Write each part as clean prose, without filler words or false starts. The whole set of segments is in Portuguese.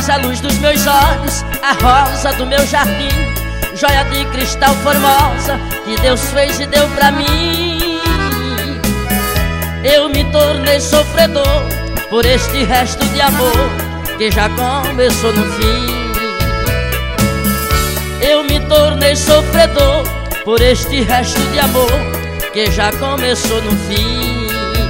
és a luz dos meus olhos, a rosa do meu jardim, joia de cristal formosa que Deus fez e deu pra mim. Eu me tornei sofredor por este resto de amor que já começou no fim. Eu me tornei sofredor por este resto de amor que já começou no fim.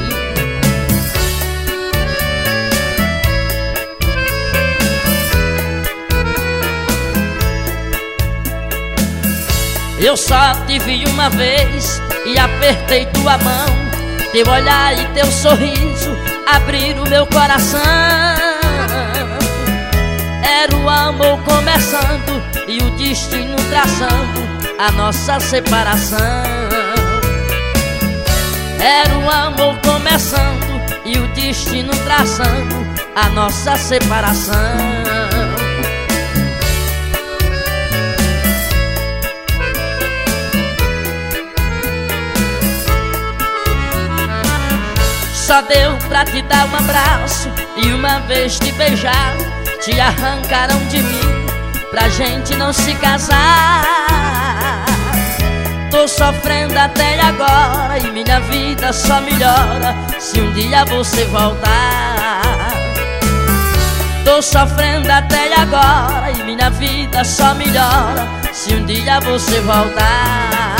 Eu só te vi uma vez e apertei tua mão. Teu olhar e teu sorriso abriram meu coração. Era o amor começando e o destino traçando a nossa separação. Era o amor começando e o destino traçando a nossa separação. Só deu pra te dar um abraço e uma vez te beijar. Te arrancaram de mim pra gente não se casar. Tô sofrendo até agora e minha vida só melhora se um dia você voltar. Tô sofrendo até agora e minha vida só melhora se um dia você voltar.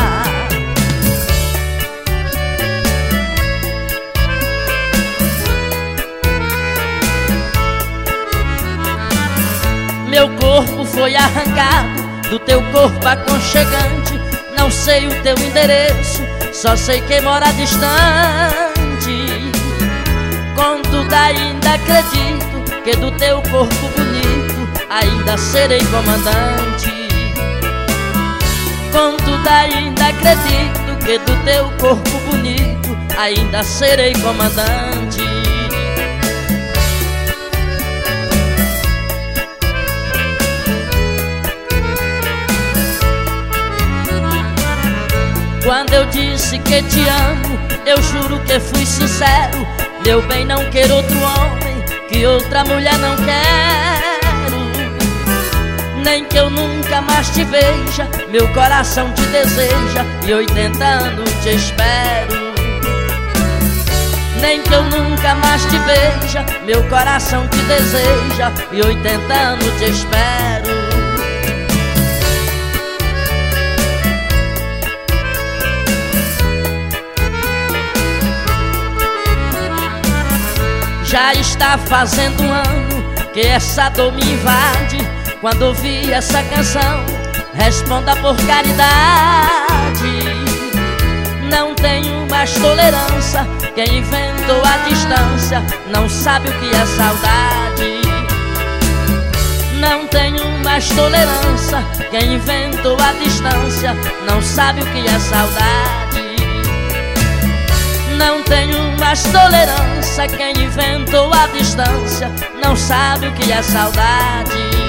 Meu corpo foi arrancado do teu corpo aconchegante. Não sei o teu endereço, só sei que mora distante. Contudo ainda acredito que do teu corpo bonito ainda serei comandante. Contudo ainda acredito que do teu corpo bonito ainda serei comandante. Quando eu disse que te amo, eu juro que fui sincero. Meu bem, não quero outro homem, que outra mulher não quero. Nem que eu nunca mais te veja, meu coração te deseja e 80 anos te espero. Nem que eu nunca mais te veja, meu coração te deseja e 80 anos te espero. Já está fazendo um ano que essa dor me invade. Quando ouvi essa canção, responda por caridade. Não tenho mais tolerância, quem inventou a distância não sabe o que é saudade. Não tenho mais tolerância, quem inventou a distância não sabe o que é saudade. Não tenho mais tolerância, quem inventou a distância não sabe o que é saudade.